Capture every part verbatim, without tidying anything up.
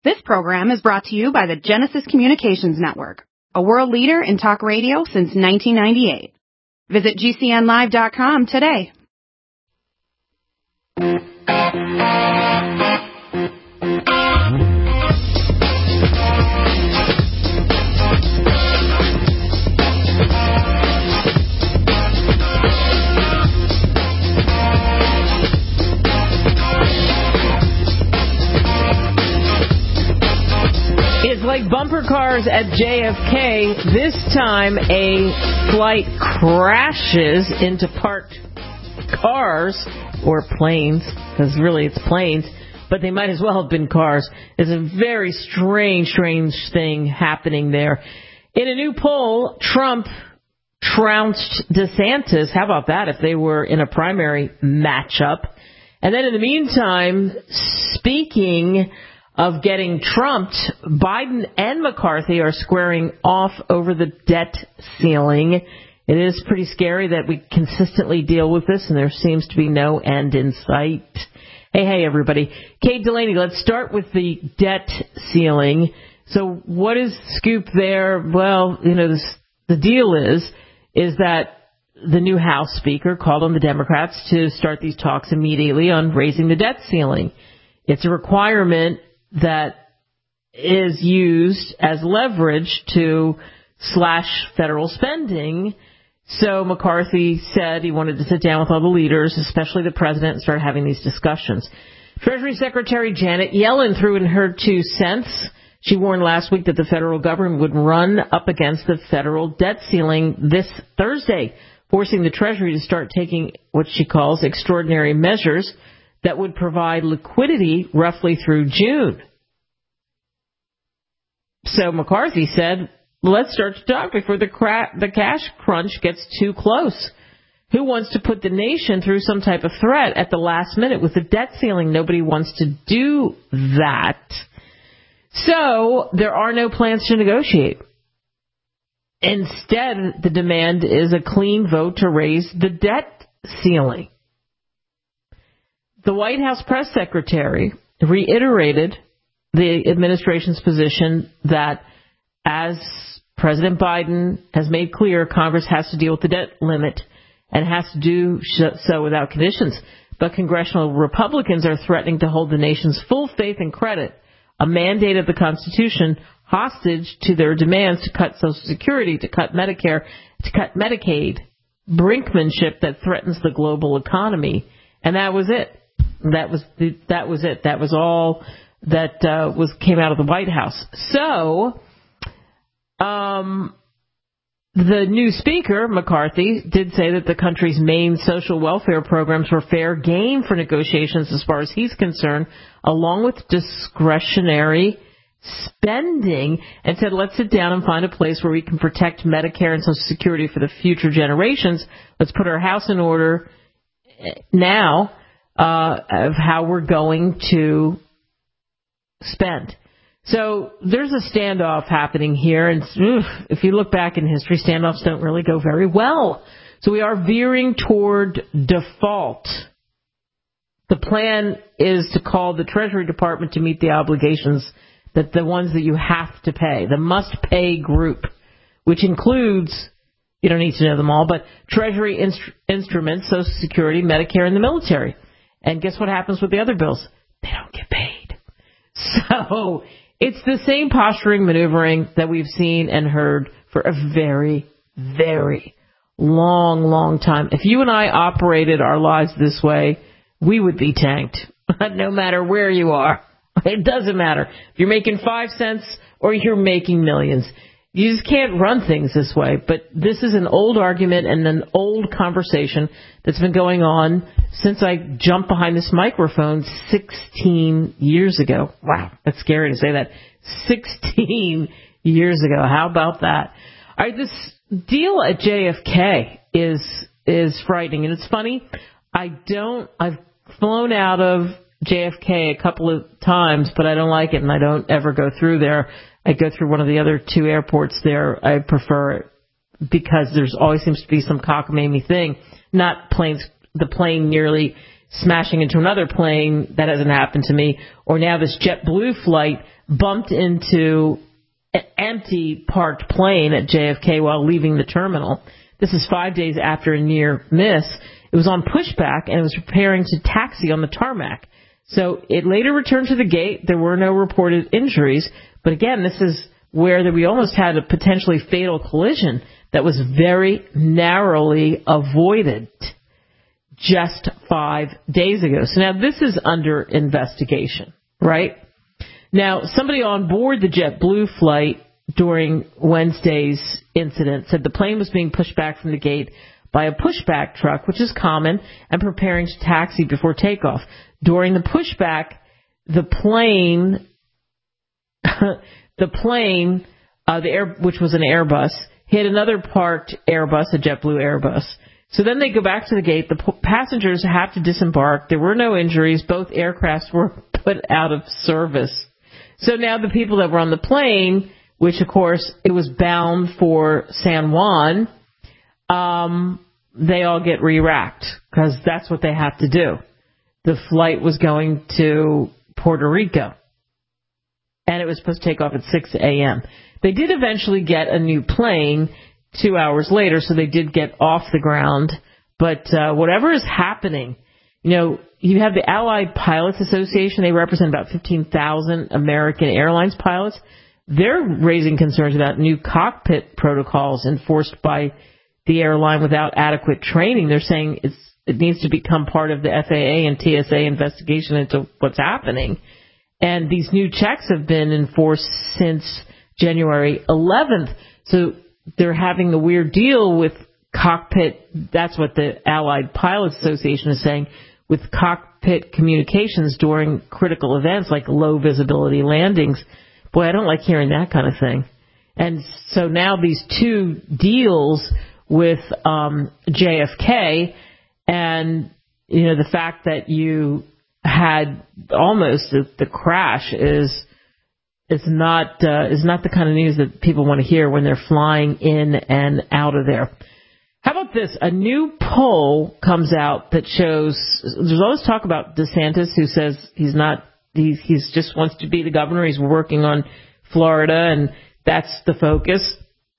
This program is brought to you by the Genesis Communications Network, a world leader in talk radio since nineteen ninety-eight. Visit G C N live dot com today. It's like bumper cars at J F K. This time a flight crashes into parked cars, or planes, because really it's planes, but they might as well have been cars. There's a very strange, strange thing happening there. In a new poll, Trump trounced DeSantis. How about that if they were in a primary matchup? And then in the meantime, speaking of getting trumped, Biden and McCarthy are squaring off over the debt ceiling. It is pretty scary that we consistently deal with this, and there seems to be no end in sight. Hey, hey, everybody. Kate Delaney, let's start with the debt ceiling. So what is the scoop there? Well, you know, this, the deal is, is that the new House Speaker called on the Democrats to start these talks immediately on raising the debt ceiling. It's a requirement that is used as leverage to slash federal spending. So McCarthy said he wanted to sit down with all the leaders, especially the president, and start having these discussions. Treasury Secretary Janet Yellen threw in her two cents. She warned last week that the federal government would run up against the federal debt ceiling this Thursday, forcing the Treasury to start taking what she calls extraordinary measures that would provide liquidity roughly through June. So McCarthy said, let's start to talk before the, cra- the cash crunch gets too close. Who wants to put the nation through some type of threat at the last minute with the debt ceiling? Nobody wants to do that. So there are no plans to negotiate. Instead, the demand is a clean vote to raise the debt ceiling. The White House press secretary reiterated the administration's position that, as President Biden has made clear, Congress has to deal with the debt limit and has to do so without conditions. But congressional Republicans are threatening to hold the nation's full faith and credit, a mandate of the Constitution, hostage to their demands to cut Social Security, to cut Medicare, to cut Medicaid, brinkmanship that threatens the global economy. And that was it. That was the, that was it. That was all that uh, was came out of the White House. So, um, the new Speaker, McCarthy, did say that the country's main social welfare programs were fair game for negotiations as far as he's concerned, along with discretionary spending, and said, let's sit down and find a place where we can protect Medicare and Social Security for the future generations. Let's put our house in order now. Uh, of how we're going to spend. So there's a standoff happening here, and oof, if you look back in history, standoffs don't really go very well. So we are veering toward default. The plan is to call the Treasury Department to meet the obligations, that the ones that you have to pay, the must-pay group, which includes, you don't need to know them all, but Treasury instru- instruments, Social Security, Medicare, and the military. And guess what happens with the other bills? They don't get paid. So it's the same posturing maneuvering that we've seen and heard for a very, very long, long time. If you and I operated our lives this way, we would be tanked, no matter where you are. It doesn't matter if you're making five cents or you're making millions. You just can't run things this way. But this is an old argument and an old conversation that's been going on since I jumped behind this microphone sixteen years ago. Wow, that's scary to say that. sixteen years ago. How about that? All right, this deal at J F K is is frightening. And it's funny, I don't, I've flown out of J F K a couple of times, but I don't like it, and I don't ever go through there. I go through one of the other two airports there. I prefer it because there's always seems to be some cockamamie thing. Not planes, the plane nearly smashing into another plane. That hasn't happened to me. Or now this JetBlue flight bumped into an empty parked plane at J F K while leaving the terminal. This is five days after a near miss. It was on pushback and it was preparing to taxi on the tarmac. So it later returned to the gate. There were no reported injuries. But again, this is where we almost had a potentially fatal collision that was very narrowly avoided just five days ago. So now this is under investigation, right? Now, somebody on board the JetBlue flight during Wednesday's incident said the plane was being pushed back from the gate by a pushback truck, which is common, and preparing to taxi before takeoff. During the pushback, the plane, the plane, uh, the air, which was an Airbus, hit another parked Airbus, a JetBlue Airbus. So then they go back to the gate. The p- passengers have to disembark. There were no injuries. Both aircrafts were put out of service. So now the people that were on the plane, which of course it was bound for San Juan, um, they all get re-racked because that's what they have to do. The flight was going to Puerto Rico, and it was supposed to take off at six a.m. They did eventually get a new plane two hours later, so they did get off the ground. But uh, whatever is happening, you know, you have the Allied Pilots Association. They represent about fifteen thousand American Airlines pilots. They're raising concerns about new cockpit protocols enforced by the airline without adequate training. They're saying it's, it needs to become part of the F A A and T S A investigation into what's happening. And these new checks have been enforced since January eleventh. So they're having the weird deal with cockpit. That's what the Allied Pilots Association is saying, with cockpit communications during critical events like low visibility landings. Boy, I don't like hearing that kind of thing. And so now these two deals with um, J F K, and you know the fact that you had almost the, the crash is is not uh, is not the kind of news that people want to hear when they're flying in and out of there. How about this? A new poll comes out that shows there's always talk about DeSantis, who says he's not he he's just wants to be the governor. He's working on Florida, and that's the focus.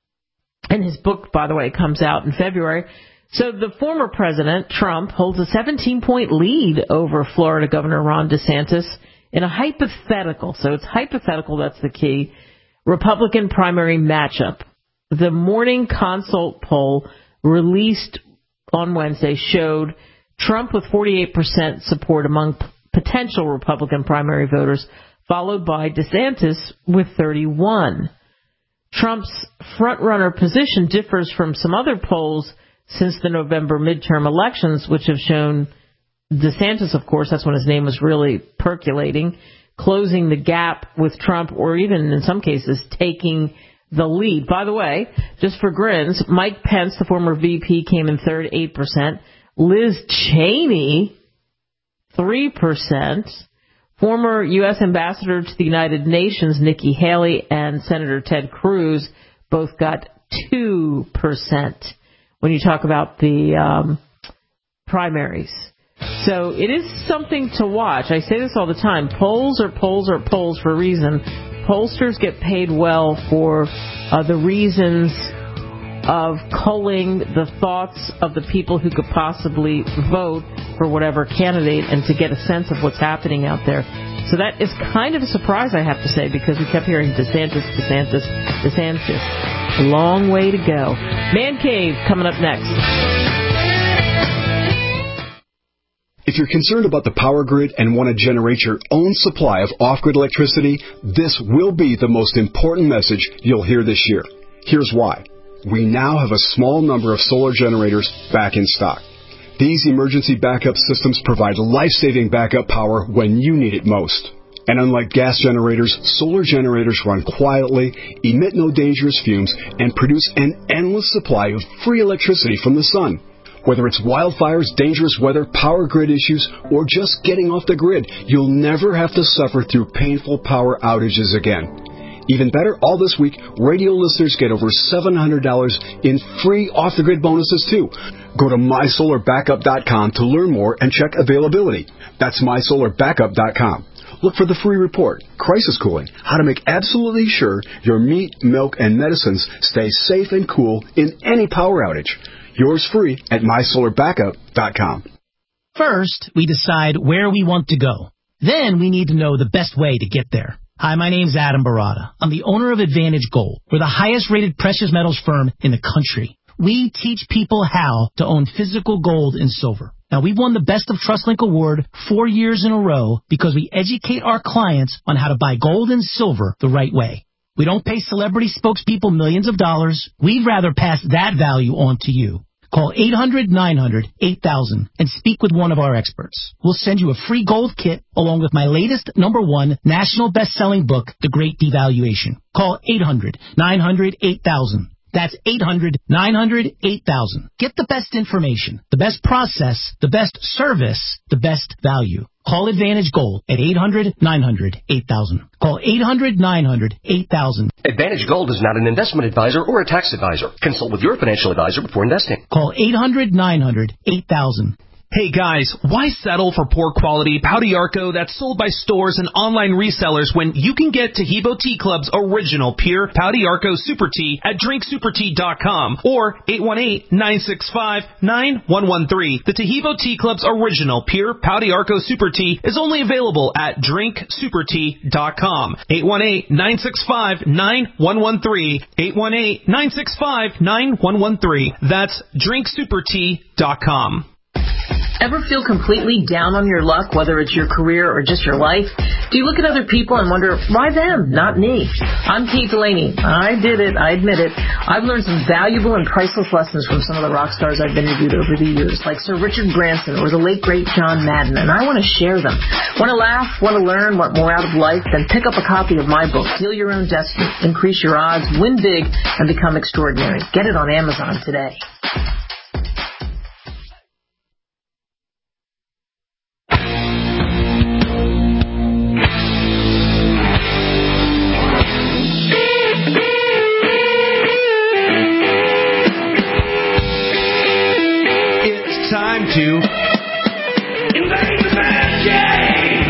And his book, by the way, comes out in February. So the former president, Trump, holds a seventeen-point lead over Florida Governor Ron DeSantis in a hypothetical, so it's hypothetical, that's the key, Republican primary matchup. The Morning Consult poll released on Wednesday showed Trump with forty-eight percent support among p- potential Republican primary voters, followed by DeSantis with thirty-one. Trump's front-runner position differs from some other polls since the November midterm elections, which have shown DeSantis, of course, that's when his name was really percolating, closing the gap with Trump, or even in some cases taking the lead. By the way, just for grins, Mike Pence, the former V P, came in third, eight percent. Liz Cheney, three percent. Former U S Ambassador to the United Nations, Nikki Haley, and Senator Ted Cruz both got two percent when you talk about the um, primaries. So it is something to watch. I say this all the time. Polls are polls are polls for a reason. Pollsters get paid well for uh, the reasons of culling the thoughts of the people who could possibly vote for whatever candidate and to get a sense of what's happening out there. So that is kind of a surprise, I have to say, because we kept hearing DeSantis, DeSantis, DeSantis. A long way to go. Man Cave coming up next. If you're concerned about the power grid and want to generate your own supply of off-grid electricity, this will be the most important message you'll hear this year. Here's why. We now have a small number of solar generators back in stock. These emergency backup systems provide life-saving backup power when you need it most. And unlike gas generators, solar generators run quietly, emit no dangerous fumes, and produce an endless supply of free electricity from the sun. Whether it's wildfires, dangerous weather, power grid issues, or just getting off the grid, you'll never have to suffer through painful power outages again. Even better, all this week, radio listeners get over seven hundred dollars in free off-the-grid bonuses, too. Go to my solar backup dot com to learn more and check availability. That's my solar backup dot com. look for the free report, Crisis Cooling, how to make absolutely sure your meat, milk, and medicines stay safe and cool in any power outage. Yours free at my solar backup dot com. First, we decide where we want to go. Then we need to know the best way to get there. Hi, my name's Adam Barada. I'm the owner of Advantage Gold. We're the highest-rated precious metals firm in the country. We teach people how to own physical gold and silver. Now, we've won the Best of TrustLink Award four years in a row because we educate our clients on how to buy gold and silver the right way. We don't pay celebrity spokespeople millions of dollars. We'd rather pass that value on to you. Call eight hundred, nine hundred, eight thousand and speak with one of our experts. We'll send you a free gold kit along with my latest number one national best-selling book, The Great Devaluation. Call eight hundred, nine hundred, eight thousand. That's eight hundred, nine hundred, eight thousand. Get the best information, the best process, the best service, the best value. Call Advantage Gold at eight hundred, nine hundred, eight thousand. Call eight hundred, nine hundred, eight thousand. Advantage Gold is not an investment advisor or a tax advisor. Consult with your financial advisor before investing. Call eight hundred, nine hundred, eight thousand. Hey guys, why settle for poor quality Pau d'Arco that's sold by stores and online resellers when you can get Taheebo Tea Club's original pure Pau d'Arco Super Tea at drink super tea dot com or eight one eight, nine six five, nine one one three. The Taheebo Tea Club's original pure Pau d'Arco Super Tea is only available at drink super tea dot com. eight one eight, nine six five, nine one one three. eight one eight, nine six five, nine one one three. That's drink super tea dot com. Ever feel completely down on your luck, whether it's your career or just your life? Do you look at other people and wonder, why them, not me? I'm Kate Delaney. I did it. I admit it. I've learned some valuable and priceless lessons from some of the rock stars I've interviewed over the years, like Sir Richard Branson or the late, great John Madden, and I want to share them. Want to laugh? Want to learn? Want more out of life? Then pick up a copy of my book, Deal Your Own Destiny, Increase Your Odds, Win Big, and Become Extraordinary. Get it on Amazon today. To invade the man cave.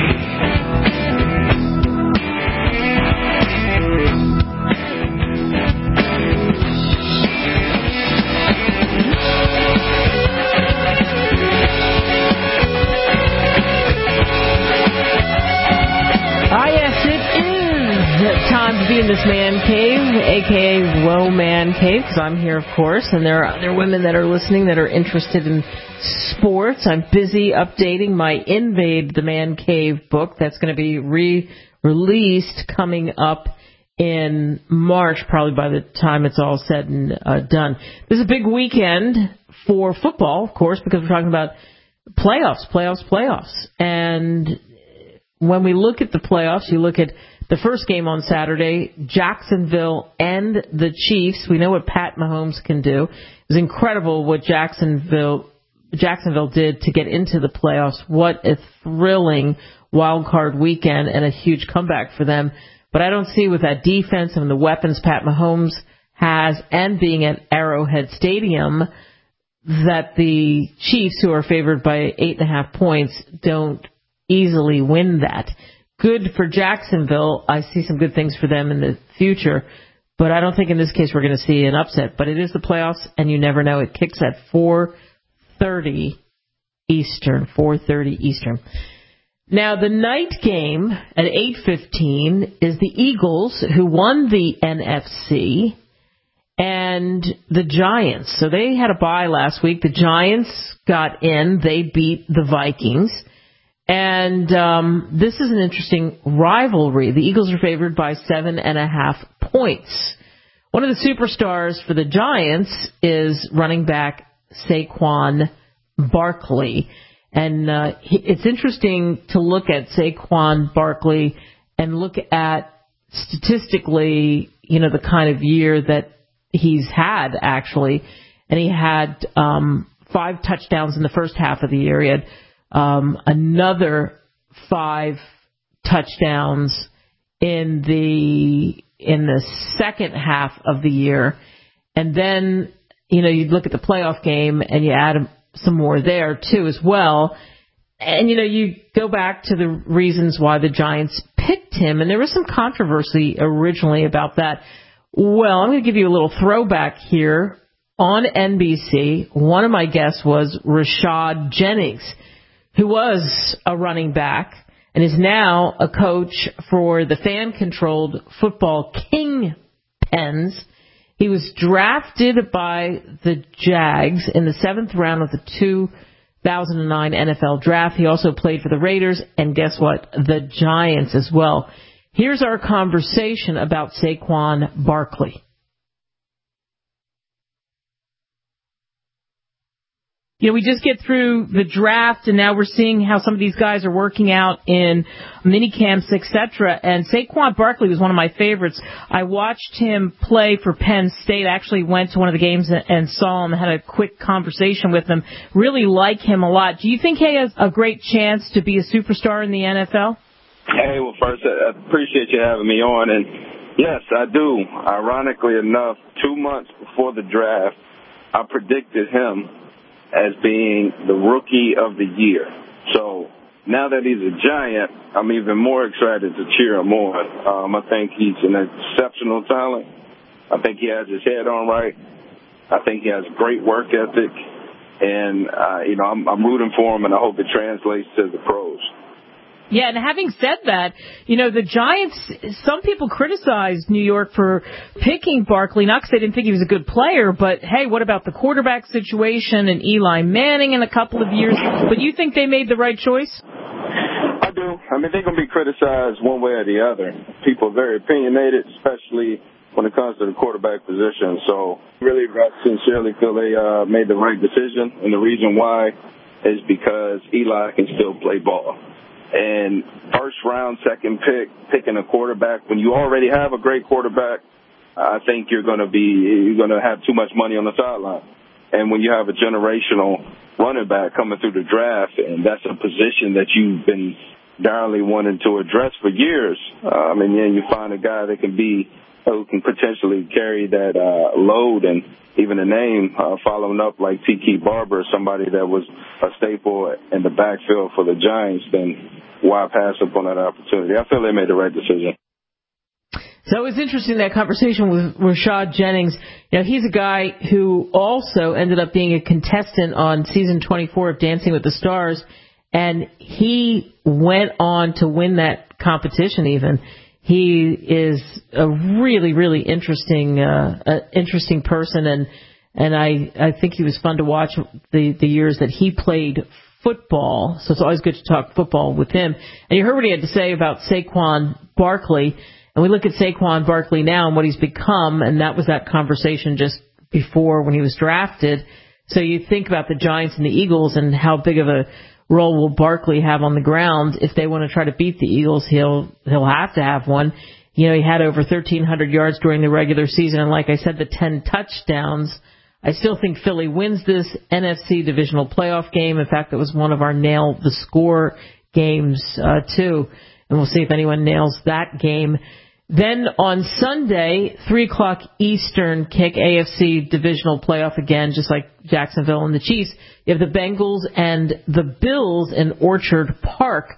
Ah, yes, it is time to be in this man cave, aka Whoa Man Cave, because I'm here, of course, and there are, there are women that are listening that are interested in sports. I'm busy updating my Invade the Man Cave book that's going to be re-released coming up in March, probably by the time it's all said and uh, done. This is a big weekend for football, of course, because we're talking about playoffs, playoffs, playoffs. And when we look at the playoffs, you look at the first game on Saturday, Jacksonville and the Chiefs. We know what Pat Mahomes can do. It was incredible what Jacksonville Jacksonville did to get into the playoffs. What a thrilling wild card weekend and a huge comeback for them. But I don't see with that defense and the weapons Pat Mahomes has and being at Arrowhead Stadium that the Chiefs, who are favored by eight and a half points, don't easily win that. Good for Jacksonville. I see some good things for them in the future. But I don't think in this case we're going to see an upset. But it is the playoffs, and you never know. It kicks at four thirty Eastern, four thirty Eastern. Now, the night game at eight fifteen is the Eagles, who won the N F C, and the Giants. So they had a bye last week. The Giants got in. They beat the Vikings. And um, this is an interesting rivalry. The Eagles are favored by seven and a half points. One of the superstars for the Giants is running back Saquon Barkley. And uh, it's interesting to look at Saquon Barkley and look at statistically, you know, the kind of year that he's had, actually. And he had um, five touchdowns in the first half of the year. He had um, another five touchdowns in the in the second half of the year. And then, you know, you look at the playoff game and you add some more there, too, as well. And, you know, you go back to the reasons why the Giants picked him, and there was some controversy originally about that. Well, I'm going to give you a little throwback here. On N B C, one of my guests was Rashad Jennings, who was a running back and is now a coach for the fan-controlled football Kingpins. He was drafted by the Jags in the seventh round of the two thousand nine N F L draft. He also played for the Raiders and, guess what, the Giants as well. Here's our conversation about Saquon Barkley. You know, we just get through the draft, and now we're seeing how some of these guys are working out in mini camps, et cetera. And Saquon Barkley was one of my favorites. I watched him play for Penn State. I actually went to one of the games and saw him, had a quick conversation with him. Really like him a lot. Do you think he has a great chance to be a superstar in the N F L? Hey, well, first, I appreciate you having me on. And, yes, I do. Ironically enough, two months before the draft, I predicted him as being the rookie of the year. So now that he's a Giant, I'm even more excited to cheer him on. Um, I think he's an exceptional talent. I think he has his head on right. I think he has great work ethic. And, uh, you know, I'm, I'm rooting for him, and I hope it translates to the pros. Yeah, and having said that, you know, the Giants, some people criticized New York for picking Barkley, not because they didn't think he was a good player, but, hey, what about the quarterback situation and Eli Manning in a couple of years? But you think they made the right choice? I do. I mean, they're going to be criticized one way or the other. People are very opinionated, especially when it comes to the quarterback position. So really, I sincerely feel they uh, made the right decision, and the reason why is because Eli can still play ball. And first round, second pick, picking a quarterback, when you already have a great quarterback, I think you're going to be, you're going to have too much money on the sideline. And when you have a generational running back coming through the draft, and that's a position that you've been direly wanting to address for years, um, and then you find a guy that can be, who can potentially carry that uh, load, and even a name uh, following up like Tiki Barber, somebody that was a staple in the backfield for the Giants, then why pass up on that opportunity? I feel they made the right decision. So it was interesting, that conversation with Rashad Jennings. You know, he's a guy who also ended up being a contestant on season twenty-four of Dancing with the Stars, and he went on to win that competition even. He is a really, really interesting, uh, uh, interesting person, and and I, I think he was fun to watch the, the years that he played football. So it's always good to talk football with him. And you heard what he had to say about Saquon Barkley, and we look at Saquon Barkley now and what he's become, and that was that conversation just before when he was drafted. So you think about the Giants and the Eagles and how big of a role will Barkley have on the ground. If they want to try to beat the Eagles, he'll he'll have to have one. You know, he had over thirteen hundred yards during the regular season, and like I said, the ten touchdowns. I still think Philly wins this N F C divisional playoff game. In fact, it was one of our nail the score games uh, too, and we'll see if anyone nails that game. Then on Sunday, three o'clock Eastern kick, A F C divisional playoff again, just like Jacksonville and the Chiefs. You have the Bengals and the Bills in Orchard Park.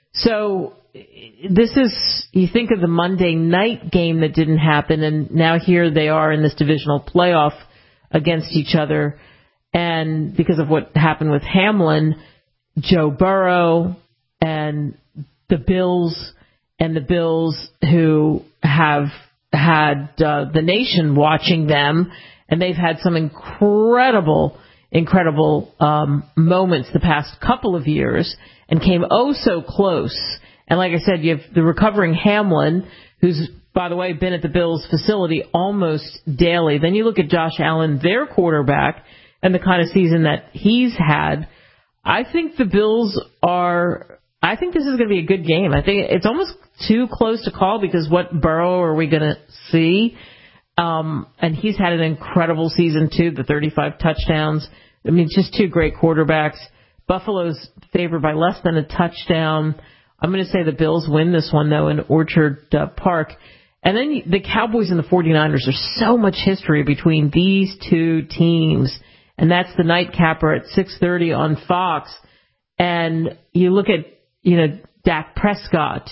So this is, you think of the Monday night game that didn't happen, and now here they are in this divisional playoff against each other. And because of what happened with Hamlin, Joe Burrow and the Bills, and the Bills who have had uh, the nation watching them, and they've had some incredible, incredible um, moments the past couple of years and came oh so close. And like I said, you have the recovering Hamlin, who's, by the way, been at the Bills facility almost daily. Then you look at Josh Allen, their quarterback, and the kind of season that he's had. I think the Bills are, I think this is going to be a good game. I think it's almost too close to call, because what Burrow are we going to see? Um, and he's had an incredible season too, the thirty-five touchdowns. I mean, just two great quarterbacks. Buffalo's favored by less than a touchdown. I'm going to say the Bills win this one, though, in Orchard uh, Park. And then the Cowboys and the forty-niners. There's so much history between these two teams. And that's the nightcapper at six thirty on Fox. And you look at, you know, Dak Prescott,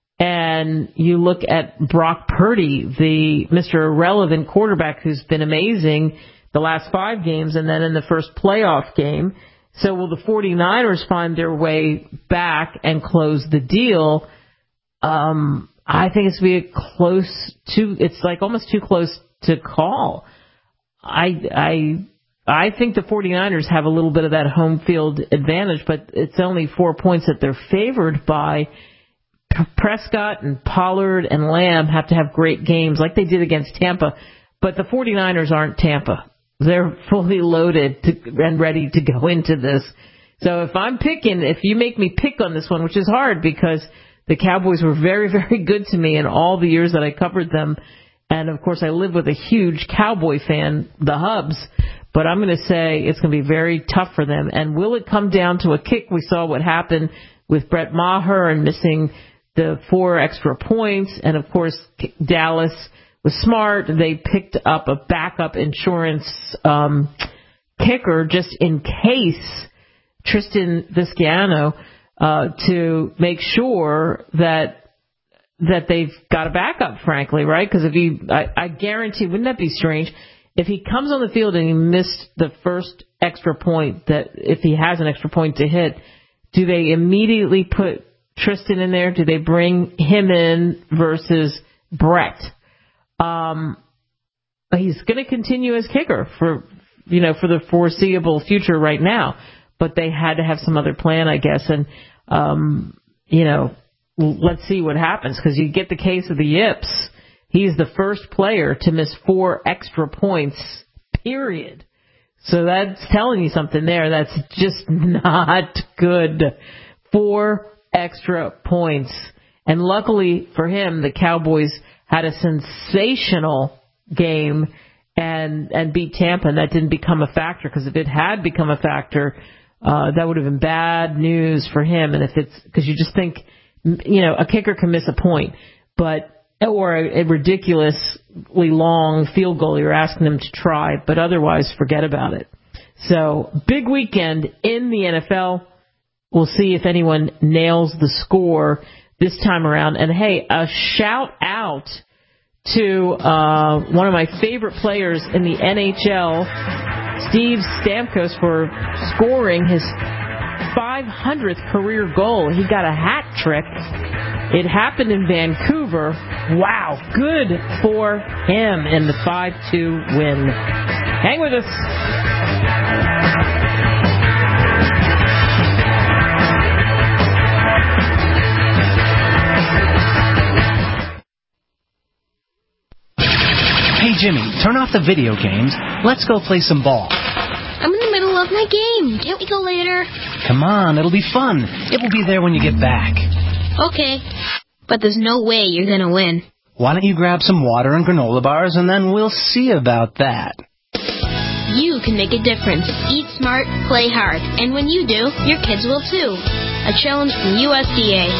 and you look at Brock Purdy, the Mister Irrelevant quarterback who's been amazing the last five games and then in the first playoff game. So will the 49ers find their way back and close the deal? Um, I think it's be close to, it's like almost too close to call. I, I, I think the 49ers have a little bit of that home field advantage, but it's only four points that they're favored by. Prescott and Pollard and Lamb have to have great games like they did against Tampa, but the 49ers aren't Tampa. They're fully loaded to, and ready to go into this. So if I'm picking, if you make me pick on this one, which is hard because the Cowboys were very, very good to me in all the years that I covered them, and of course I live with a huge Cowboy fan, the Hubs, but I'm going to say it's going to be very tough for them. And will it come down to a kick? We saw what happened with Brett Maher and missing the four extra points, and of course Dallas was smart. They picked up a backup insurance um, kicker just in case, Tristan Vizcaino, uh, to make sure that that they've got a backup, frankly, right? Because if he, I, I guarantee, wouldn't that be strange? If he comes on the field and he missed the first extra point, that if he has an extra point to hit, do they immediately put Tristan in there? Do they bring him in versus Brett? Um, he's going to continue as kicker for, you know, for the foreseeable future right now, but they had to have some other plan, I guess. And, um, you know, let's see what happens, because you get the case of the Yips. He's the first player to miss four extra points, period. So that's telling you something there. That's just not good. Four extra points. And luckily for him, the Cowboys had a sensational game and and beat Tampa, and that didn't become a factor, because if it had become a factor, uh, that would have been bad news for him. And if it's, because you just think, you know, a kicker can miss a point, but or a, a ridiculously long field goal you're asking them to try, but otherwise forget about it. So big weekend in the N F L. We'll see if anyone nails the score this time around. And hey, a shout out to uh, one of my favorite players in the N H L, Steve Stamkos, for scoring his five hundredth career goal. He got a hat trick. It happened in Vancouver. Wow, good for him in the five two win. Hang with us. Hey, Jimmy, turn off the video games. Let's go play some ball. I'm in the middle of my game. Can't we go later? Come on, it'll be fun. It will be there when you get back. Okay, but there's no way you're going to win. Why don't you grab some water and granola bars, and then we'll see about that. You can make a difference. Eat smart, play hard. And when you do, your kids will too. A challenge from U S D A.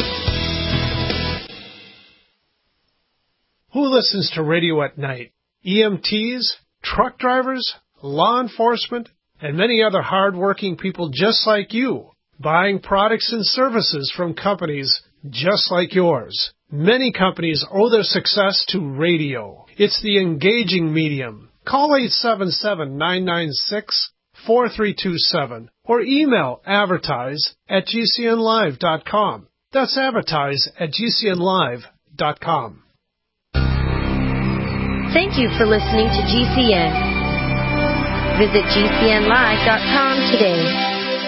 Who listens to radio at night? E M Ts, truck drivers, law enforcement, and many other hard-working people just like you, buying products and services from companies just like yours. Many companies owe their success to radio. It's the engaging medium. Call eight seven seven, nine nine six, four three two seven or email advertise at g c n live dot com. That's advertise at g c n live dot com. Thank you for listening to G C N. Visit g c n live dot com today.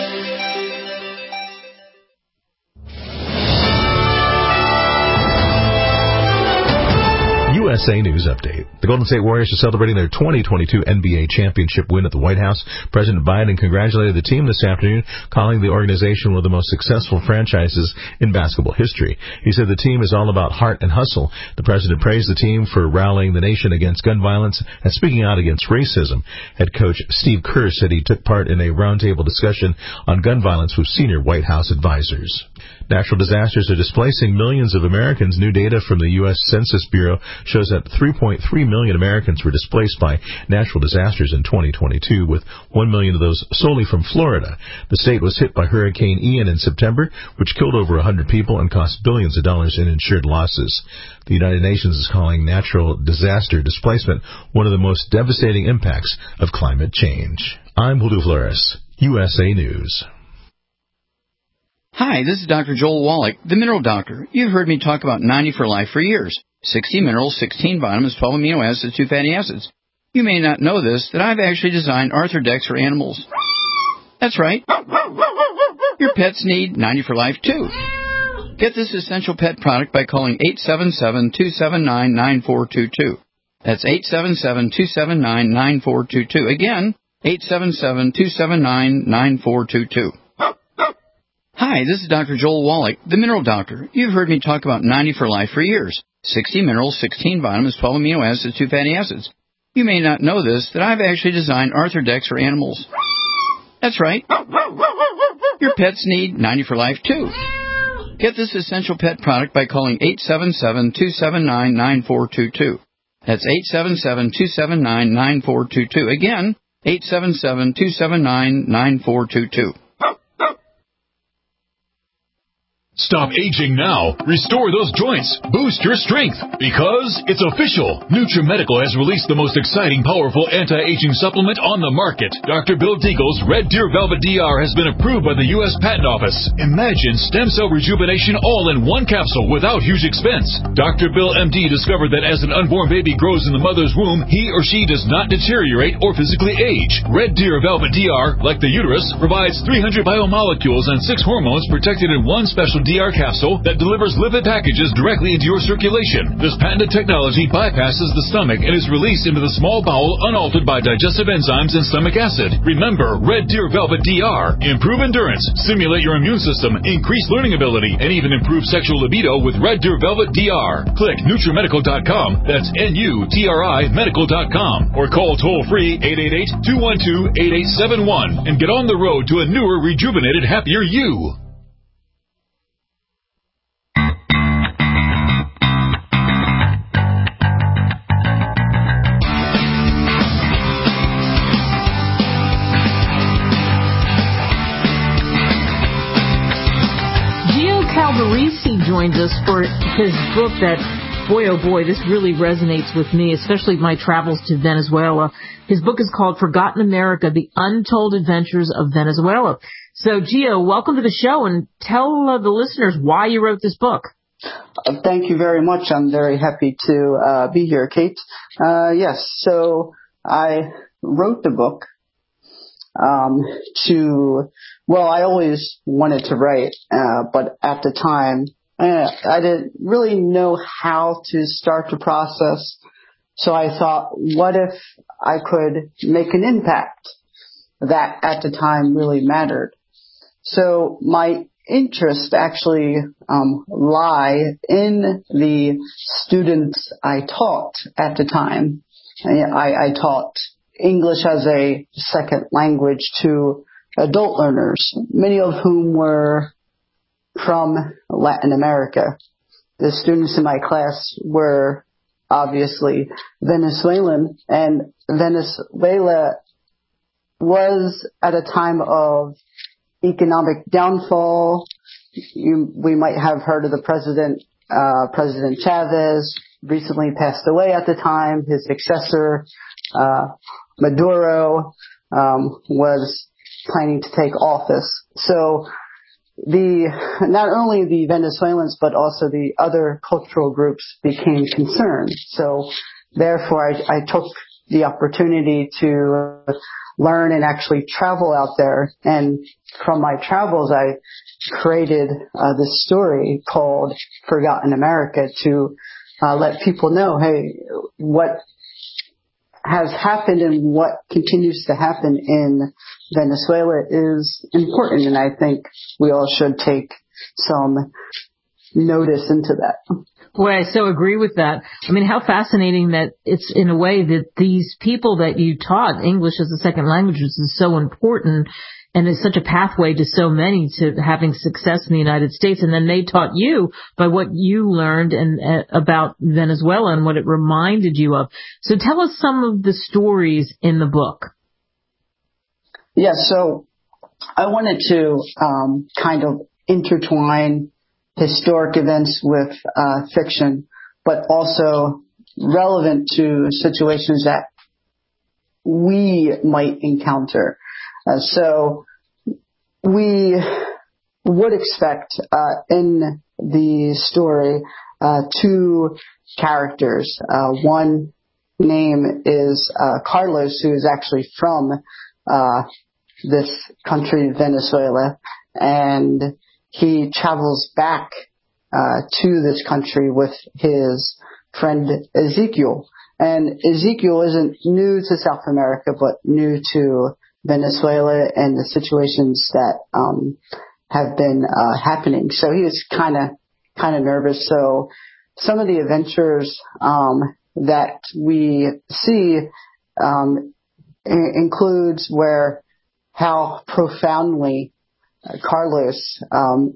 U S A News Update. The Golden State Warriors are celebrating their twenty twenty-two N B A championship win at the White House. President Biden congratulated the team this afternoon, calling the organization one of the most successful franchises in basketball history. He said the team is all about heart and hustle. The president praised the team for rallying the nation against gun violence and speaking out against racism. Head coach Steve Kerr said he took part in a roundtable discussion on gun violence with senior White House advisors. Natural disasters are displacing millions of Americans. New data from the U S Census Bureau shows that three point three million Americans were displaced by natural disasters in twenty twenty-two, with one million of those solely from Florida. The state was hit by Hurricane Ian in September, which killed over one hundred people and cost billions of dollars in insured losses. The United Nations is calling natural disaster displacement one of the most devastating impacts of climate change. I'm Julio Flores, U S A News. Hi, this is Doctor Joel Wallach, the Mineral Doctor. You've heard me talk about ninety for Life for years. sixty minerals, sixteen vitamins, twelve amino acids, two fatty acids. You may not know this, that I've actually designed Arthrodex for animals. That's right. Your pets need ninety for Life, too. Get this essential pet product by calling eight seven seven, two seven nine, nine four two two. That's eight seven seven, two seven nine, nine four two two. Again, eight seven seven, two seven nine, nine four two two. Hi, this is Doctor Joel Wallach, the Mineral Doctor. You've heard me talk about ninety for Life for years. sixty minerals, sixteen vitamins, twelve amino acids, two fatty acids. You may not know this, that I've actually designed Arthrodex for animals. That's right. Your pets need ninety for Life, too. Get this essential pet product by calling eight seven seven, two seven nine, nine four two two. That's eight seven seven, two seven nine, nine four two two. Again, eight seven seven, two seven nine, nine four two two. Stop aging now. Restore those joints. Boost your strength. Because it's official. NutriMedical has released the most exciting, powerful anti-aging supplement on the market. Doctor Bill Deagle's Red Deer Velvet D R has been approved by the U S Patent Office. Imagine stem cell rejuvenation all in one capsule without huge expense. Doctor Bill M D discovered that as an unborn baby grows in the mother's womb, he or she does not deteriorate or physically age. Red Deer Velvet D R, like the uterus, provides three hundred biomolecules and six hormones protected in one special D R capsule that delivers lipid packages directly into your circulation. This patented technology bypasses the stomach and is released into the small bowel unaltered by digestive enzymes and stomach acid. Remember, Red Deer Velvet D R. Improve endurance, stimulate your immune system, increase learning ability, and even improve sexual libido with Red Deer Velvet D R. Click NutriMedical dot com. That's N U T R I Medical dot com. Or call toll-free eight eight eight, two one two, eight eight seven one and get on the road to a newer, rejuvenated, happier you. Calvarisi joins us for his book that, boy, oh boy, this really resonates with me, especially my travels to Venezuela. His book is called Forgotten America, The Untold Adventures of Venezuela. So, Gio, welcome to the show, and tell uh, the listeners why you wrote this book. Uh, thank you very much. I'm very happy to uh, be here, Kate. Uh, yes, so I wrote the book um, to... Well, I always wanted to write, uh, but at the time, uh, I didn't really know how to start the process. So I thought, what if I could make an impact? That at the time really mattered. So my interest actually um, lie in the students I taught at the time. I, I taught English as a second language to adult learners, many of whom were from Latin America. The students in my class were obviously Venezuelan, and Venezuela was at a time of economic downfall. You, we might have heard of the president, uh, President Chavez, recently passed away at the time. His successor, uh, Maduro, um, was planning to take office. So the not only the Venezuelans but also the other cultural groups became concerned. So therefore I, I took the opportunity to learn and actually travel out there. And from my travels I created uh, this story called Forgotten America to uh, let people know, hey, what has happened and what continues to happen in Venezuela is important, and I think we all should take some notice into that. Well, I so agree with that. I mean, how fascinating that it's in a way that these people that you taught English as a second language is so important and is such a pathway to so many to having success in the United States. And then they taught you by what you learned and uh, about Venezuela and what it reminded you of. So tell us some of the stories in the book. Yeah, so I wanted to um, kind of intertwine historic events with uh, fiction, but also relevant to situations that we might encounter. Uh, so we would expect uh, in the story uh, two characters. Uh, one name is uh, Carlos, who is actually from uh, this country, Venezuela, and he travels back uh, to this country with his friend Ezekiel. And Ezekiel isn't new to South America, but new to Venezuela and the situations that um, have been uh, happening. So he was kind of kind of nervous. So some of the adventures um, that we see um, I- includes where how profoundly uh, Carlos um,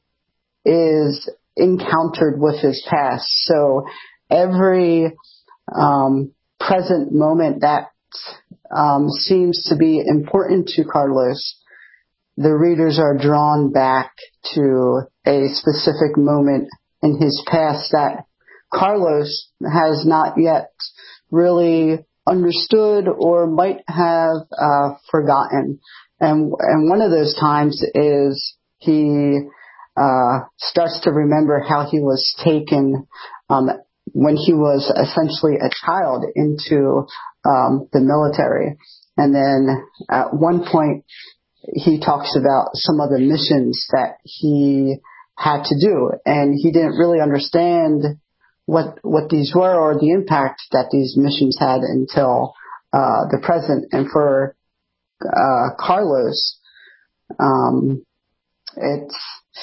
is encountered with his past. So every um, present moment that um, seems to be important to Carlos, the readers are drawn back to a specific moment in his past that Carlos has not yet really understood or might have uh, forgotten. And and one of those times is he uh, starts to remember how he was taken um, when he was essentially a child into um, the military. And then at one point he talks about some of the missions that he had to do, and he didn't really understand what what these were or the impact that these missions had until uh, the present. And for uh, Carlos, um, it's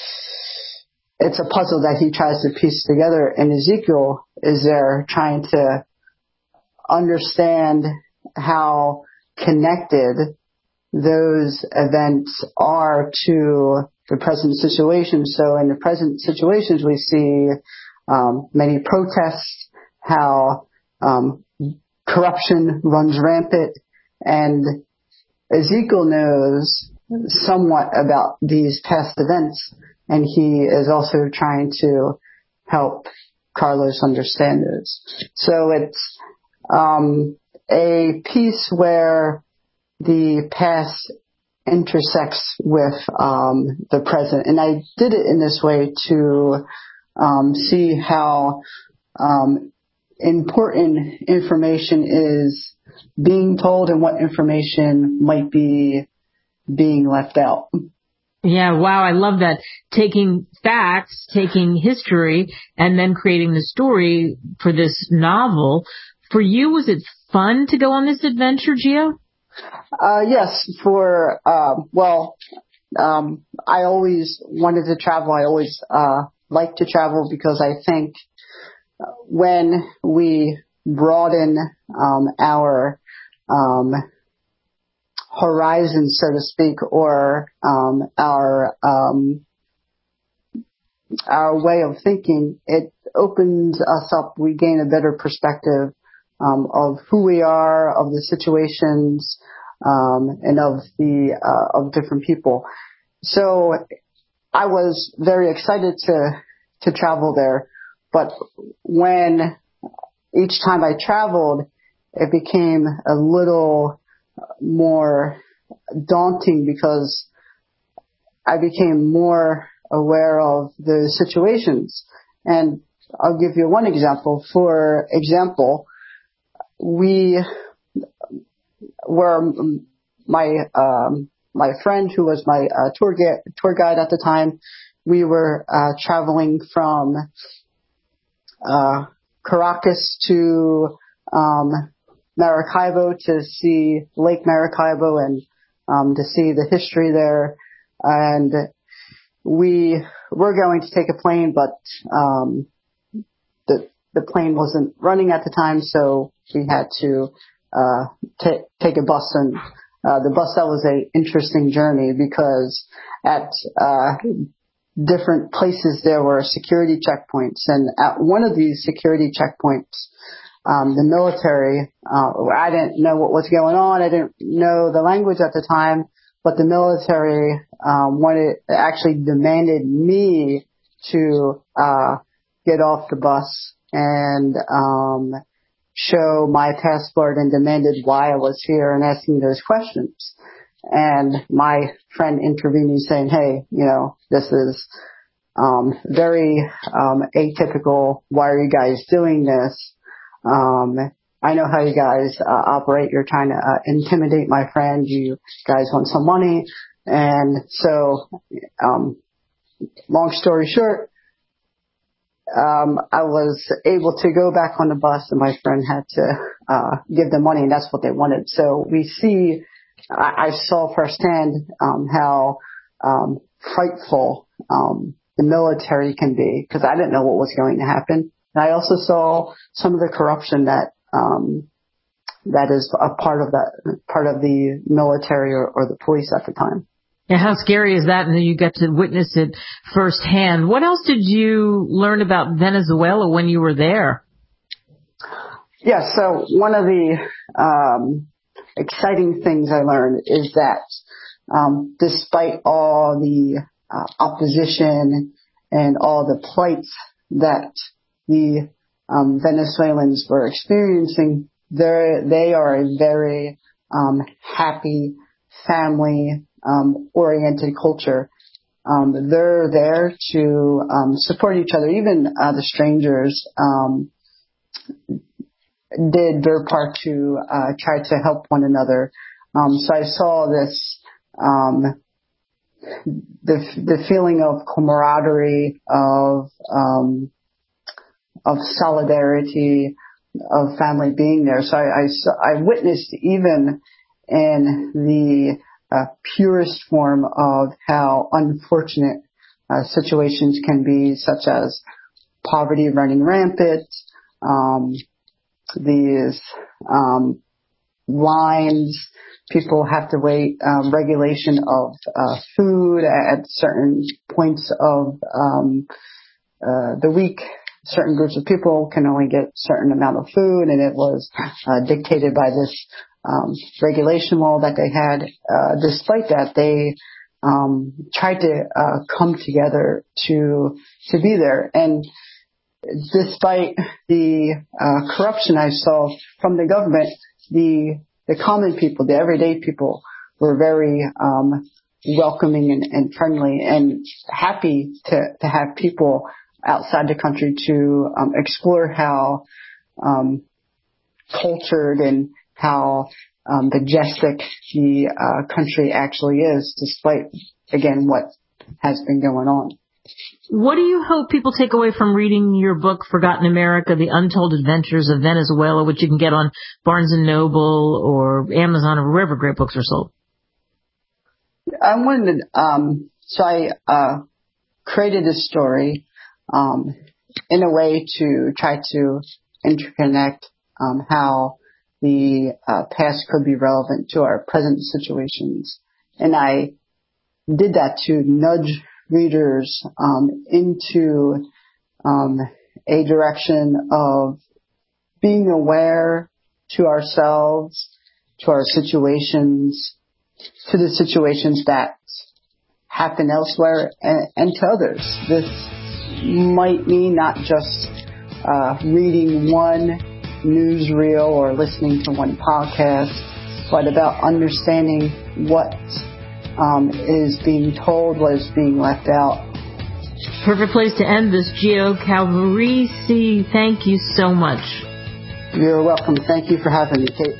it's a puzzle that he tries to piece together, and Ezekiel is there trying to understand how connected those events are to the present situation. So in the present situations, we see um, many protests, how um, corruption runs rampant, and Ezekiel knows somewhat about these past events, and he is also trying to help Carlos understand this. So it's um, a piece where the past intersects with um, the present. And I did it in this way to um, see how um, important information is being told and what information might be being left out. Yeah, wow, I love that. Taking facts, taking history, and then creating the story for this novel. For you, was it fun to go on this adventure, Gio? Uh, yes, for, uh, well, um, I always wanted to travel. I always, uh, like to travel because I think when we broaden, um, our, um, horizon, so to speak, or, um, our, um, our way of thinking, it opens us up. We gain a better perspective, um, of who we are, of the situations, Um, and of the uh, of different people. So I was very excited to to travel there, but when each time I traveled, it became a little more daunting because I became more aware of the situations. And I'll give you one example. For example, we where my um, my friend, who was my uh, tour guide, tour guide at the time, we were uh, traveling from uh, Caracas to um, Maracaibo to see Lake Maracaibo and um, to see the history there. And we were going to take a plane, but um, the the plane wasn't running at the time, so we had to Uh, t- take a bus and uh, the bus, that was a interesting journey because at uh, different places there were security checkpoints, and at one of these security checkpoints, um, the military, uh, I didn't know what was going on. I didn't know the language at the time, but the military um, wanted, actually demanded me to uh, get off the bus and um, show my passport, and demanded why I was here and asking those questions. And my friend intervened, saying, "Hey, you know, this is um, very um, atypical. Why are you guys doing this? Um, I know how you guys uh, operate. You're trying to uh, intimidate my friend. You guys want some money." And so, um, long story short, um, I was able to go back on the bus, and my friend had to uh, give them money, and that's what they wanted. So we see, I, I saw firsthand um, how um, frightful um, the military can be, because I didn't know what was going to happen. And I also saw some of the corruption that um, that is a part of that part of the military or, or the police at the time. Yeah, how scary is that? And you get to witness it firsthand. What else did you learn about Venezuela when you were there? Yeah, so one of the um, exciting things I learned is that um, despite all the uh, opposition and all the plights that the um, Venezuelans were experiencing, they are a very um, happy, family Um, oriented culture. Um, they're there to um, support each other. Even uh, the strangers um, did their part to uh, try to help one another. Um, so I saw this, um, the the feeling of camaraderie, of um, of solidarity, of family being there. So I, I, I witnessed even in the Uh, purest form of how unfortunate uh, situations can be, such as poverty running rampant, um, these um, lines, people have to wait, um, regulation of uh, food at certain points of um, uh, the week. Certain groups of people can only get certain amount of food, and it was uh, dictated by this Um, regulation law that they had. Uh, despite that, they um, tried to uh, come together to to be there. And despite the uh, corruption I saw from the government, the the common people, the everyday people, were very um, welcoming and, and friendly, and happy to to have people outside the country to um, explore how um, cultured and how um, majestic the uh, country actually is, despite, again, what has been going on. What do you hope people take away from reading your book, Forgotten America, The Untold Adventures of Venezuela, which you can get on Barnes and Noble or Amazon or wherever great books are sold? I wanted, um, so I uh, created a story um, in a way to try to interconnect um, how the uh, past could be relevant to our present situations. And I did that to nudge readers um, into um, a direction of being aware to ourselves, to our situations, to the situations that happen elsewhere, and, and to others. This might mean not just uh, reading one newsreel or listening to one podcast, but about understanding what um, is being told, what is being left out. Perfect place to end this. Gio Calvarese, thank you so much. You're welcome. Thank you for having me, Kate.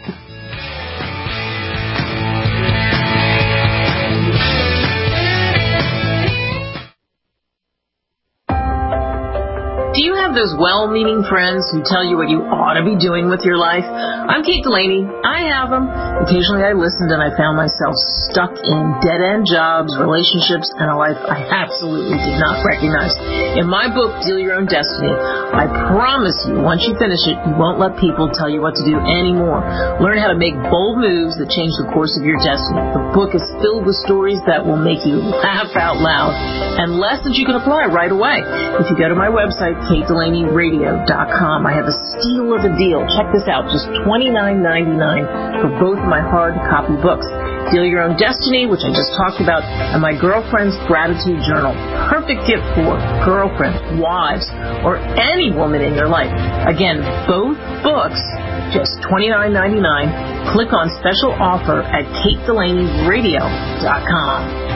Do you have of those well-meaning friends who tell you what you ought to be doing with your life? I'm Kate Delaney. I have them. Occasionally I listened and I found myself stuck in dead-end jobs, relationships, and a life I absolutely did not recognize. In my book, Deal Your Own Destiny, I promise you, once you finish it, you won't let people tell you what to do anymore. Learn how to make bold moves that change the course of your destiny. The book is filled with stories that will make you laugh out loud and lessons you can apply right away. If you go to my website, kate delaney radio dot com, I have a steal of a deal. Check this out, just twenty-nine ninety-nine for both of my hard copy books. Deal Your Own Destiny, which I just talked about, and my Girlfriend's Gratitude Journal. Perfect gift for girlfriends, wives, or any woman in your life. Again, both books, just twenty-nine ninety-nine. Click on special offer at kate delaney radio dot com.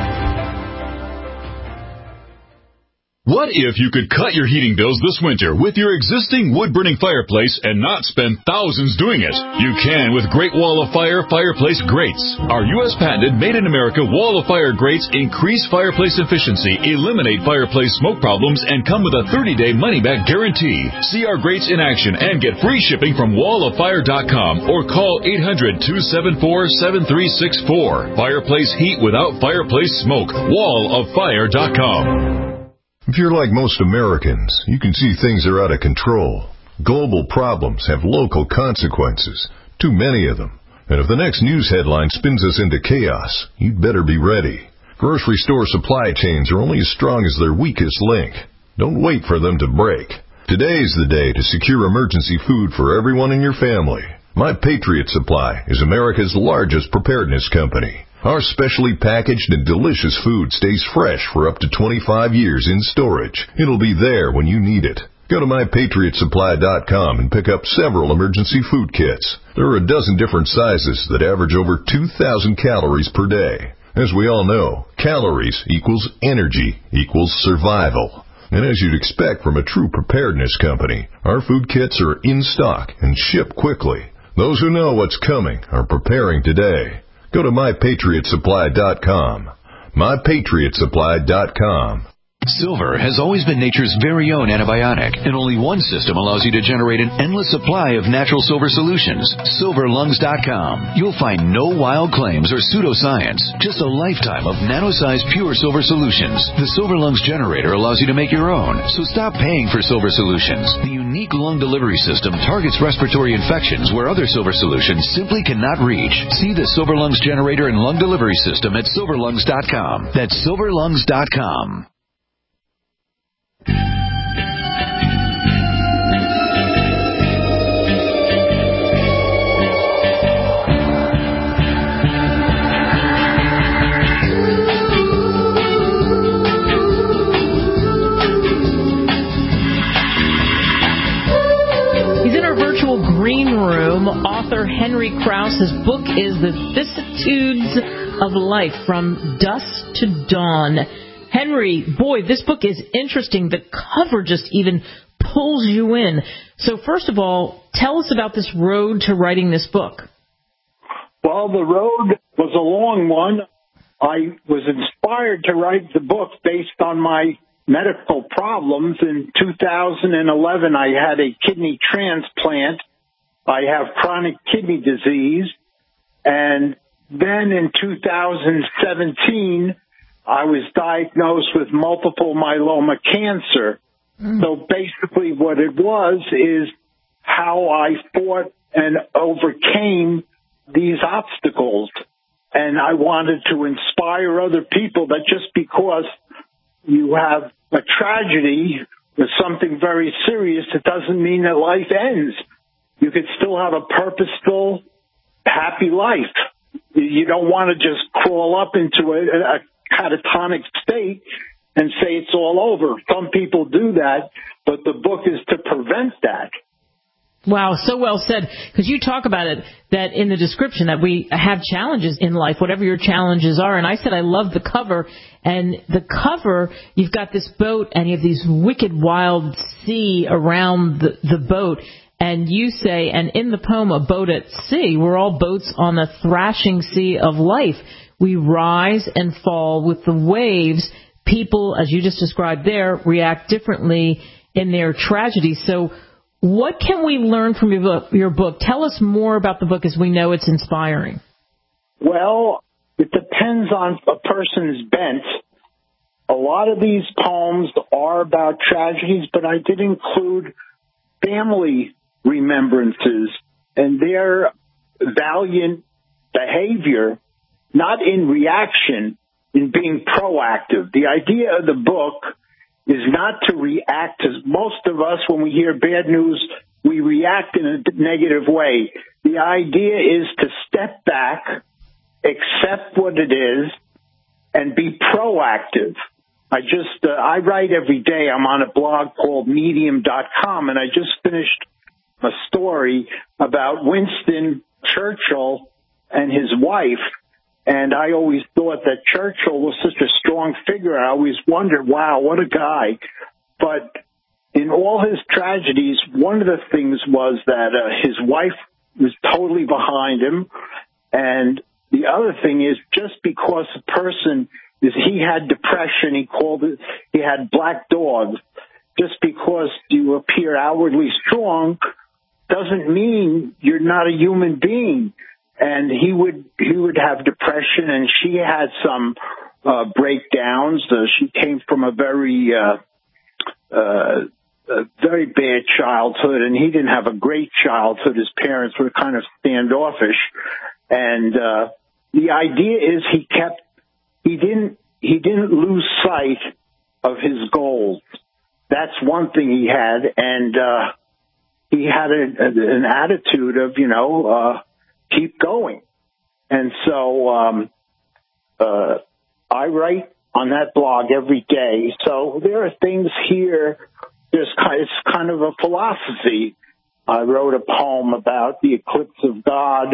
What if you could cut your heating bills this winter with your existing wood-burning fireplace and not spend thousands doing it? You can with Great Wall of Fire Fireplace Grates. Our U S patented made-in-America Wall of Fire grates increase fireplace efficiency, eliminate fireplace smoke problems, and come with a thirty-day money-back guarantee. See our grates in action and get free shipping from wall of fire dot com or call eight hundred, two seven four, seven three six four. Fireplace heat without fireplace smoke. wall of fire dot com. If you're like most Americans, you can see things are out of control. Global problems have local consequences, too many of them. And if the next news headline spins us into chaos, you'd better be ready. Grocery store supply chains are only as strong as their weakest link. Don't wait for them to break. Today's the day to secure emergency food for everyone in your family. My Patriot Supply is America's largest preparedness company. Our specially packaged and delicious food stays fresh for up to twenty-five years in storage. It'll be there when you need it. Go to my patriot supply dot com and pick up several emergency food kits. There are a dozen different sizes that average over two thousand calories per day. As we all know, calories equals energy equals survival. And as you'd expect from a true preparedness company, our food kits are in stock and ship quickly. Those who know what's coming are preparing today. Go to my patriot supply dot com. my patriot supply dot com. Silver has always been nature's very own antibiotic, and only one system allows you to generate an endless supply of natural silver solutions. silver lungs dot com. You'll find no wild claims or pseudoscience, just a lifetime of nano-sized pure silver solutions. The Silver Lungs generator allows you to make your own, so stop paying for silver solutions. The unique lung delivery system targets respiratory infections where other silver solutions simply cannot reach. See the Silver Lungs generator and lung delivery system at silver lungs dot com. That's silver lungs dot com. Green Room, author Henry Krause. His book is The Vicissitudes of Life, From Dusk to Dawn. Henry, boy, this book is interesting. The cover just even pulls you in. So first of all, tell us about this road to writing this book. Well, the road was a long one. I was inspired to write the book based on my medical problems. In two thousand eleven, I had a kidney transplant. I have chronic kidney disease. And then in two thousand seventeen, I was diagnosed with multiple myeloma cancer. Mm. So basically what it was is how I fought and overcame these obstacles. And I wanted to inspire other people that just because you have a tragedy with something very serious, it doesn't mean that life ends. You could still have a purposeful, happy life. You don't want to just crawl up into a, a catatonic state and say it's all over. Some people do that, but the book is to prevent that. Wow, so well said. Because you talk about it, that in the description, that we have challenges in life, whatever your challenges are. And I said I love the cover. And the cover, you've got this boat, and you have these wicked wild sea around the, the boat. And you say, and in the poem, A Boat at Sea, we're all boats on the thrashing sea of life. We rise and fall with the waves. People, as you just described there, react differently in their tragedy. So what can we learn from your book, your book? Tell us more about the book, as we know it's inspiring. Well, it depends on a person's bent. A lot of these poems are about tragedies, but I did include family remembrances and their valiant behavior, not in reaction, in being proactive. The idea of the book is not to react. As most of us, when we hear bad news, we react in a negative way. The idea is to step back, accept what it is, and be proactive. I just, uh, I write every day. I'm on a blog called medium dot com, and I just finished a story about Winston Churchill and his wife. And I always thought that Churchill was such a strong figure. I always wondered, wow, what a guy. But in all his tragedies, one of the things was that uh, his wife was totally behind him. And the other thing is, just because a person is, he had depression, he called it, he had black dogs. Just because you appear outwardly strong doesn't mean you're not a human being. And he would he would have depression, and she had some uh, breakdowns. Uh, she came from a very uh, uh, a very bad childhood, and he didn't have a great childhood. His parents were kind of standoffish, and uh, the idea is he kept he didn't he didn't lose sight of his goals. That's one thing he had, and uh, he had a, a, an attitude of you know. Uh, keep going. And so um, uh, I write on that blog every day. So there are things here. There's kind, it's kind of a philosophy. I wrote a poem about the eclipse of God,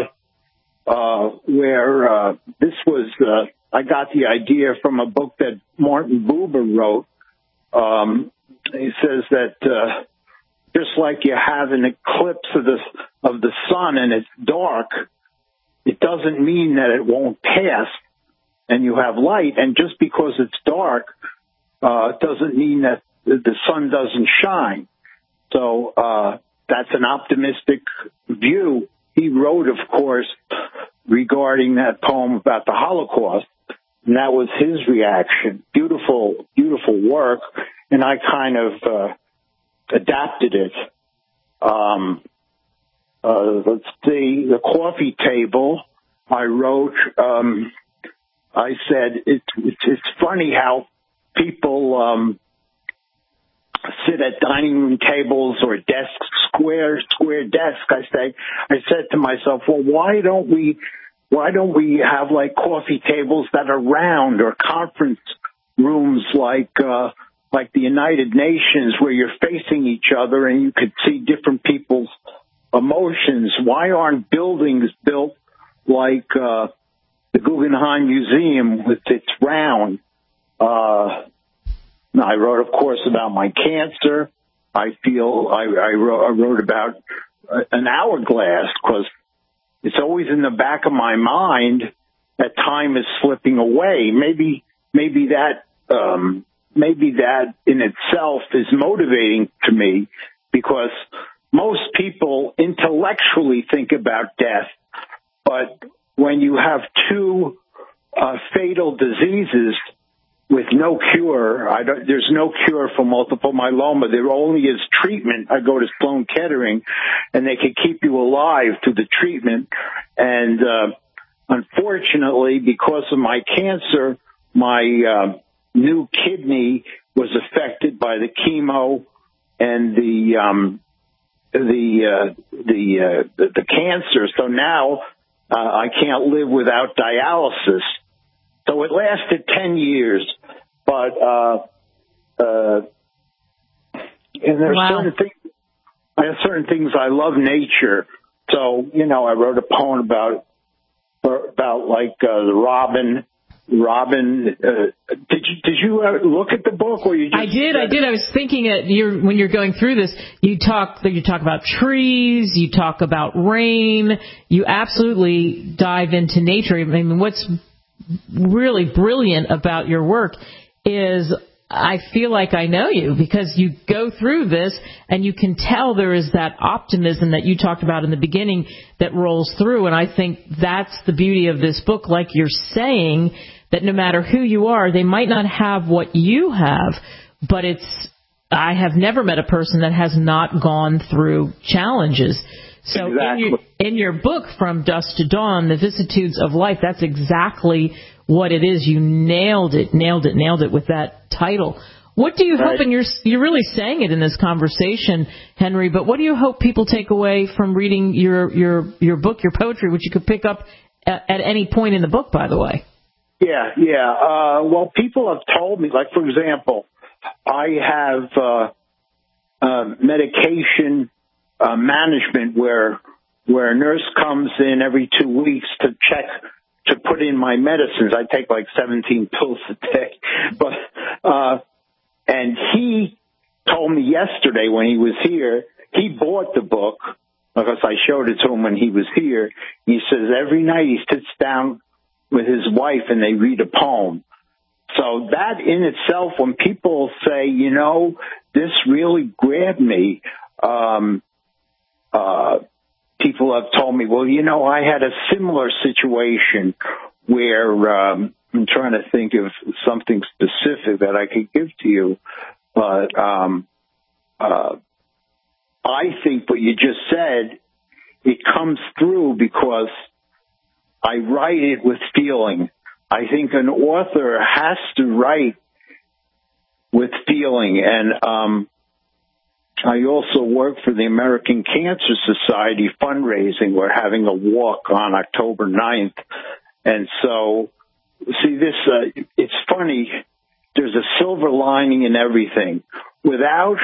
uh, where uh, this was, uh, I got the idea from a book that Martin Buber wrote. Um, he says that uh, just like you have an eclipse of the of the sun and it's dark, it doesn't mean that it won't pass and you have light. And just because it's dark uh, doesn't mean that the sun doesn't shine. So uh, that's an optimistic view. He wrote, of course, regarding that poem about the Holocaust, and that was his reaction. Beautiful, beautiful work, and I kind of uh, adapted it. Um, uh, let's see, the coffee table, I wrote, um, I said, it's, it's, it's funny how people um, sit at dining room tables or desks, square, square desks. I say, I said to myself, well, why don't we, why don't we have like coffee tables that are round, or conference rooms like, uh, like the United Nations, where you're facing each other and you could see different people's emotions? Why aren't buildings built like uh, the Guggenheim Museum with its round? Uh, I wrote, of course, about my cancer. I feel I, I, wrote, I wrote about an hourglass because it's always in the back of my mind that time is slipping away. Maybe, maybe that. Um, Maybe that in itself is motivating to me, because most people intellectually think about death, but when you have two uh, fatal diseases with no cure, I don't, there's no cure for multiple myeloma. There only is treatment. I go to Sloan Kettering, and they can keep you alive through the treatment. And uh, unfortunately, because of my cancer, my uh, new kidney was affected by the chemo and the um, the uh, the, uh, the the cancer. So now uh, I can't live without dialysis. So it lasted ten years, but uh, uh, and there's wow. certain things. I have certain things. I love nature, so you know I wrote a poem about about like uh, the robin. Robin, uh, did you did you uh, look at the book, or you? Just I did, I did. I was thinking it. You're, when you're going through this, you talk you talk about trees, you talk about rain, you absolutely dive into nature. I mean, what's really brilliant about your work is I feel like I know you because you go through this and you can tell there is that optimism that you talked about in the beginning that rolls through. And I think that's the beauty of this book. Like you're saying, that no matter who you are, they might not have what you have, but it's, I have never met a person that has not gone through challenges. So exactly. in, your, in your book, From Dusk to Dawn, The Vicissitudes of Life, that's exactly what it is. You nailed it, nailed it, nailed it with that title. What do you right. hope, and you're, you're really saying it in this conversation, Henry, but what do you hope people take away from reading your, your, your book, your poetry, which you could pick up at, at any point in the book, by the way? Yeah, yeah. Uh, well, people have told me, like, for example, I have uh, uh, medication uh, management where where a nurse comes in every two weeks to check, to put in my medicines. I take like seventeen pills a day. But uh, and he told me yesterday when he was here, he bought the book because I showed it to him when he was here. He says every night he sits down with his wife and they read a poem. So that in itself, when people say, you know, this really grabbed me, um, uh, people have told me, well, you know, I had a similar situation where, um, I'm trying to think of something specific that I could give to you, but, um, uh, I think what you just said, it comes through because I write it with feeling. I think an author has to write with feeling. And um, I also work for the American Cancer Society fundraising. We're having a walk on October ninth. And so, see, this, uh, it's funny. There's a silver lining in everything. Without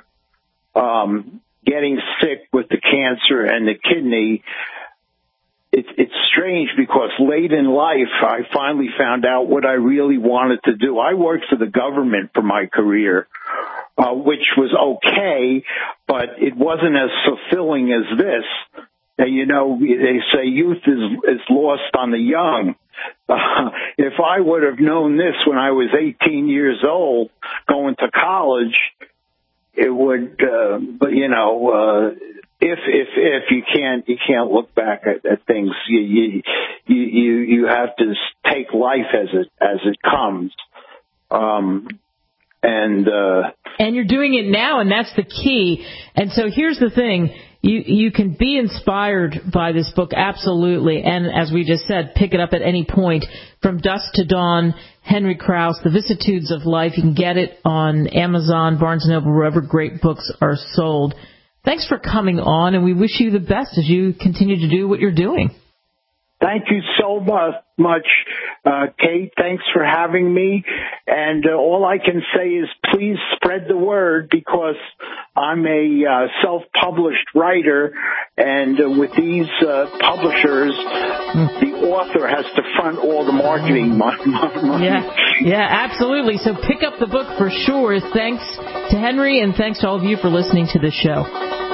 um, getting sick with the cancer and the kidney, It's, it's strange because late in life, I finally found out what I really wanted to do. I worked for the government for my career, uh, which was okay, but it wasn't as fulfilling as this. And, you know, they say youth is, is lost on the young. Uh, if I would have known this when I was eighteen years old, going to college, it would, uh, but, you know, uh, If if if you can't you can't look back at, at things, you, you you you have to take life as it as it comes, um, and uh, and you're doing it now, and that's the key. And so here's the thing: you you can be inspired by this book, absolutely, and as we just said, pick it up at any point. From Dusk to Dawn, Henry Krauss, The Vicissitudes of Life. You can get it on Amazon, Barnes and Noble, wherever great books are sold. Thanks for coming on, and we wish you the best as you continue to do what you're doing. Thank you so much, uh, Kate. Thanks for having me. And uh, all I can say is please spread the word because I'm a uh, self-published writer, and uh, with these uh, publishers, mm. the author has to front all the marketing money. Yeah, yeah, absolutely. So pick up the book for sure. Thanks to Henry, and thanks to all of you for listening to this show.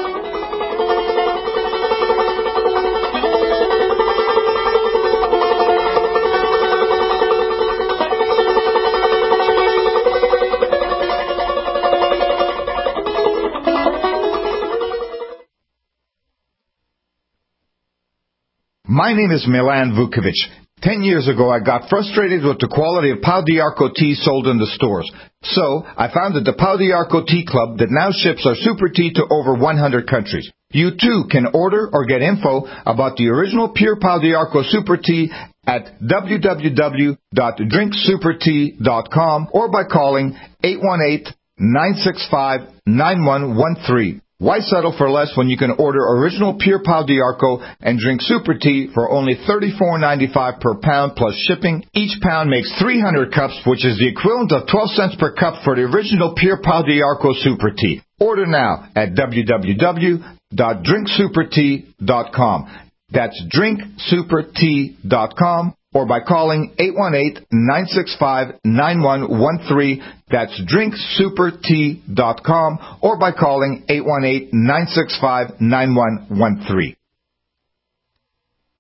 My name is Milan Vukovic. Ten years ago, I got frustrated with the quality of Pau d'Arco tea sold in the stores. So, I founded the Pau d'Arco Tea Club that now ships our super tea to over one hundred countries. You too can order or get info about the original pure Pau d'Arco super tea at w w w dot drink super tea dot com or by calling eight one eight, nine six five, nine one one three. Why settle for less when you can order original pure Pau d'Arco and drink super tea for only thirty-four ninety-five per pound plus shipping? Each pound makes three hundred cups, which is the equivalent of twelve cents per cup for the original pure Pau d'Arco super tea. Order now at w w w dot drink super tea dot com. That's drink super tea dot com or by calling eight one eight, nine six five, nine one one three. That's drink super tea dot com or by calling eight one eight, nine six five, nine one one three.